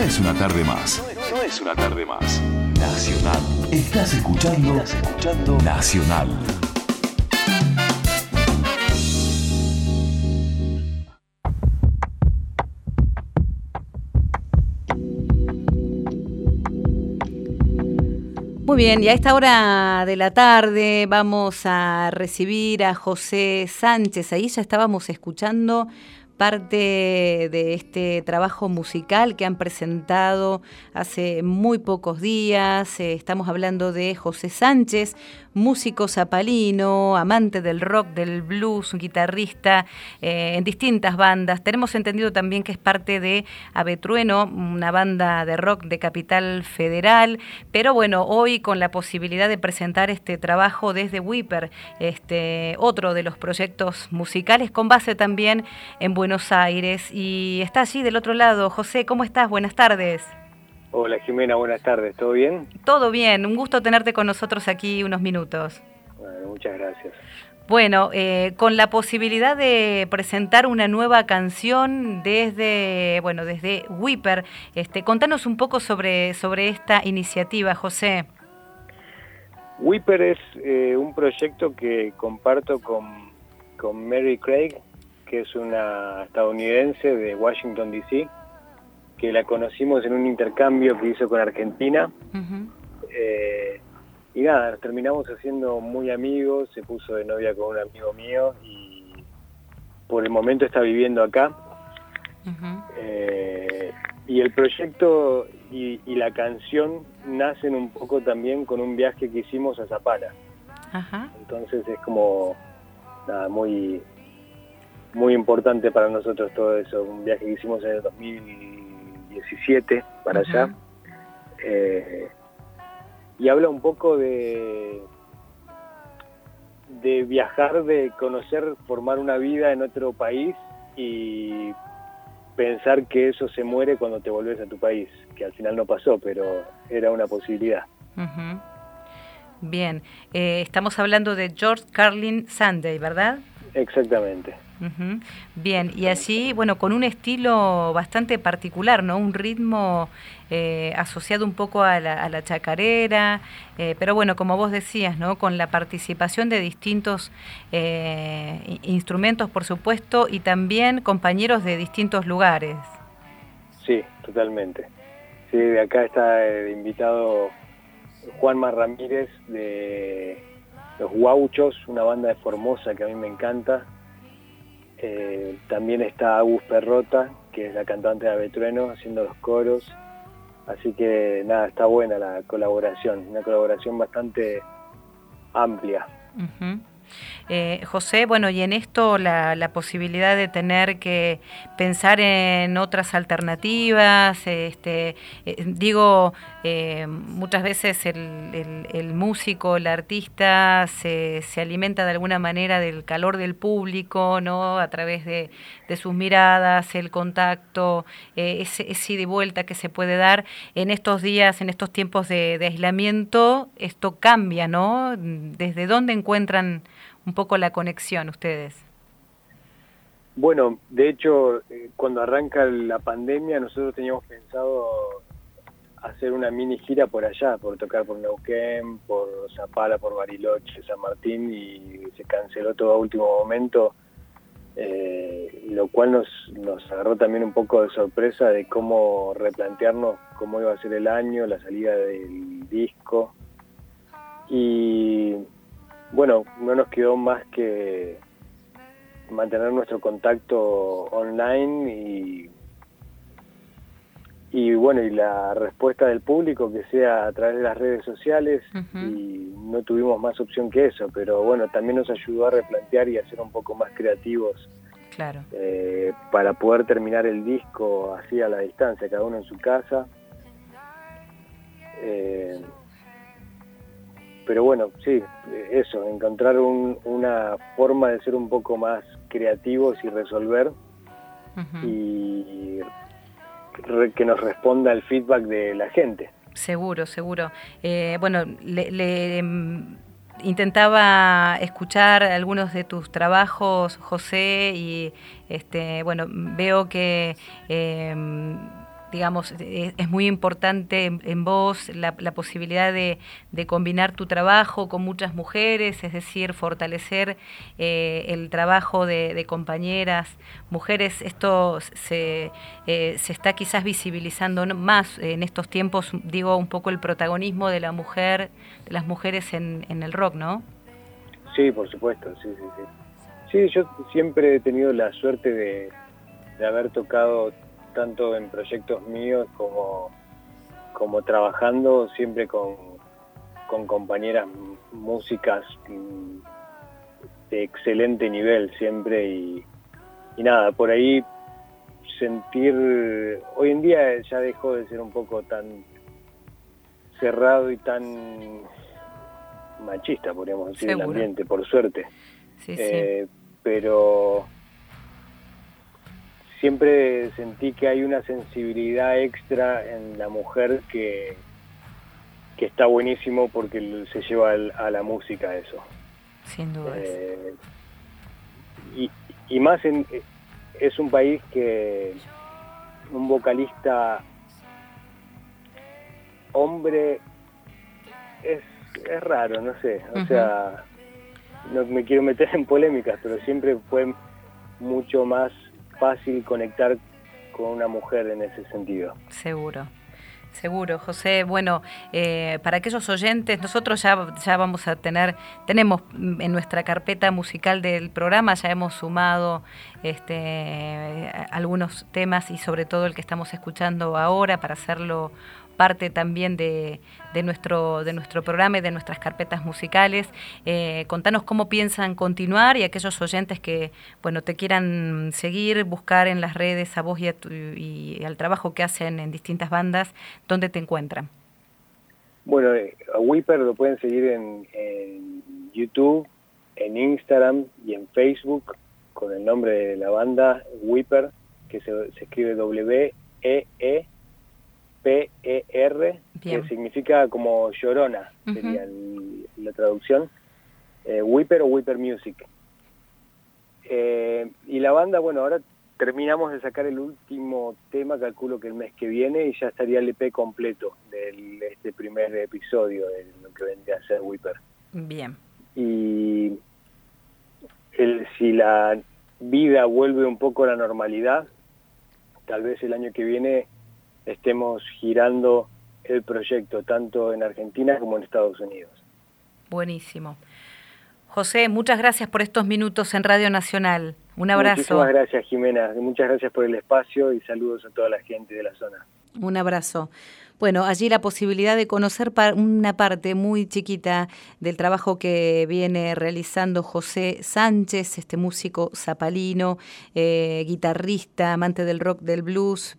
es una tarde más. No es una tarde más. Nacional. Estás escuchando Nacional. Muy bien, y a esta hora de la tarde vamos a recibir a José Sánchez. Ahí ya estábamos escuchando parte de este trabajo musical que han presentado hace muy pocos días. Estamos hablando de José Sánchez, músico zapalino, amante del rock, del blues, un guitarrista en distintas bandas. Tenemos entendido también que es parte de Avetrueno, una banda de rock de Capital Federal, pero bueno, hoy con la posibilidad de presentar este trabajo desde Whipper, otro de los proyectos musicales con base también en Buenos Aires, y está allí del otro lado. José, ¿cómo estás? Buenas tardes. Hola Jimena, buenas tardes, ¿todo bien? Todo bien, un gusto tenerte con nosotros aquí unos minutos. Bueno, muchas gracias. Bueno, con la posibilidad de presentar una nueva canción desde Whipper, contanos un poco sobre esta iniciativa, José. Whipper es un proyecto que comparto con Mary Craig, que es una estadounidense de Washington, D.C., que la conocimos en un intercambio que hizo con Argentina. Uh-huh. Y nada, nos terminamos haciendo muy amigos, se puso de novia con un amigo mío y por el momento está viviendo acá. Uh-huh. Y el proyecto y la canción nacen un poco también con un viaje que hicimos a Zapala. Uh-huh. Entonces es como nada, muy importante para nosotros todo eso, un viaje que hicimos en el 2017 para uh-huh. allá. Y habla un poco de viajar, de conocer, formar una vida en otro país y pensar que eso se muere cuando te volvés a tu país, que al final no pasó, pero era una posibilidad. Uh-huh. Bien, estamos hablando de George Carlin Sunday, ¿verdad? Exactamente. Uh-huh. Bien, y así, bueno, con un estilo bastante particular, ¿no? Un ritmo asociado un poco a la chacarera, pero bueno, como vos decías, ¿no? Con la participación de distintos instrumentos, por supuesto, y también compañeros de distintos lugares. Sí, totalmente. Sí, de acá está de invitado Juanma Ramírez de Los Guauchos, una banda de Formosa que a mí me encanta. También está Agus Perrota, que es la cantante de Avetrueno, haciendo los coros. Así que nada, está buena la colaboración, una colaboración bastante amplia. Uh-huh. José, bueno, y en esto la posibilidad de tener que pensar en otras alternativas, muchas veces el músico, el artista se alimenta de alguna manera del calor del público, ¿no? A través de sus miradas, el contacto, ese ida y vuelta que se puede dar en estos días, en estos tiempos de aislamiento. Esto cambia, ¿no? ¿Desde dónde encuentran un poco la conexión ustedes? Bueno, de hecho, cuando arranca la pandemia, nosotros teníamos pensado hacer una mini gira por allá, por tocar por Neuquén, por Zapala, por Bariloche, San Martín, y se canceló todo a último momento, lo cual nos agarró también un poco de sorpresa de cómo replantearnos cómo iba a ser el año, la salida del disco. Y bueno, no nos quedó más que mantener nuestro contacto online y bueno, y la respuesta del público que sea a través de las redes sociales. Uh-huh. Y no tuvimos más opción que eso, pero bueno, también nos ayudó a replantear y a ser un poco más creativos. Claro. Para poder terminar el disco así a la distancia, cada uno en su casa. Pero bueno, sí, eso, encontrar una forma de ser un poco más creativos y resolver. Uh-huh. Y que nos responda el feedback de la gente. Seguro. Bueno, intentaba escuchar algunos de tus trabajos, José, y bueno, veo que digamos, es muy importante en vos la posibilidad de combinar tu trabajo con muchas mujeres, es decir, fortalecer el trabajo de compañeras, mujeres. Esto se está quizás visibilizando más en estos tiempos, digo, un poco el protagonismo de la mujer, de las mujeres en el rock, ¿no? Sí, por supuesto, sí. Sí, yo siempre he tenido la suerte de haber tocado tanto en proyectos míos como trabajando siempre con compañeras músicas de excelente nivel siempre y nada, por ahí sentir, hoy en día ya dejó de ser un poco tan cerrado y tan machista, podríamos decir, el ambiente, por suerte. Sí, sí. Pero siempre sentí que hay una sensibilidad extra en la mujer que está buenísimo porque se lleva a la música eso. Sin duda. Y más es un país que un vocalista hombre es raro, no sé, o sea, no me quiero meter en polémicas, pero siempre fue mucho más fácil conectar con una mujer en ese sentido. Seguro, José. Bueno, para aquellos oyentes, nosotros ya vamos a tenemos en nuestra carpeta musical del programa, ya hemos sumado algunos temas y sobre todo el que estamos escuchando ahora para hacerlo parte también de nuestro programa y de nuestras carpetas musicales. Contanos cómo piensan continuar y aquellos oyentes que te quieran seguir, buscar en las redes a vos y al trabajo que hacen en distintas bandas, ¿dónde te encuentran? Bueno, a Weeper lo pueden seguir en YouTube, en Instagram y en Facebook con el nombre de la banda Weeper, que se escribe W-E-E P-E-R, que significa como llorona, sería la traducción, Weeper o Weeper Music. Y la banda, ahora terminamos de sacar el último tema, calculo que el mes que viene, y ya estaría el EP completo de este primer episodio de lo que vendría a ser Weeper. Bien. Y si la vida vuelve un poco a la normalidad, tal vez el año que viene estemos girando el proyecto tanto en Argentina como en Estados Unidos. Buenísimo. José, muchas gracias por estos minutos en Radio Nacional. Un abrazo. Muchísimas gracias, Jimena. Muchas gracias por el espacio y saludos a toda la gente de la zona. Un abrazo. Bueno, allí la posibilidad de conocer una parte muy chiquita del trabajo que viene realizando José Sánchez, este músico zapalino, guitarrista, amante del rock, del blues,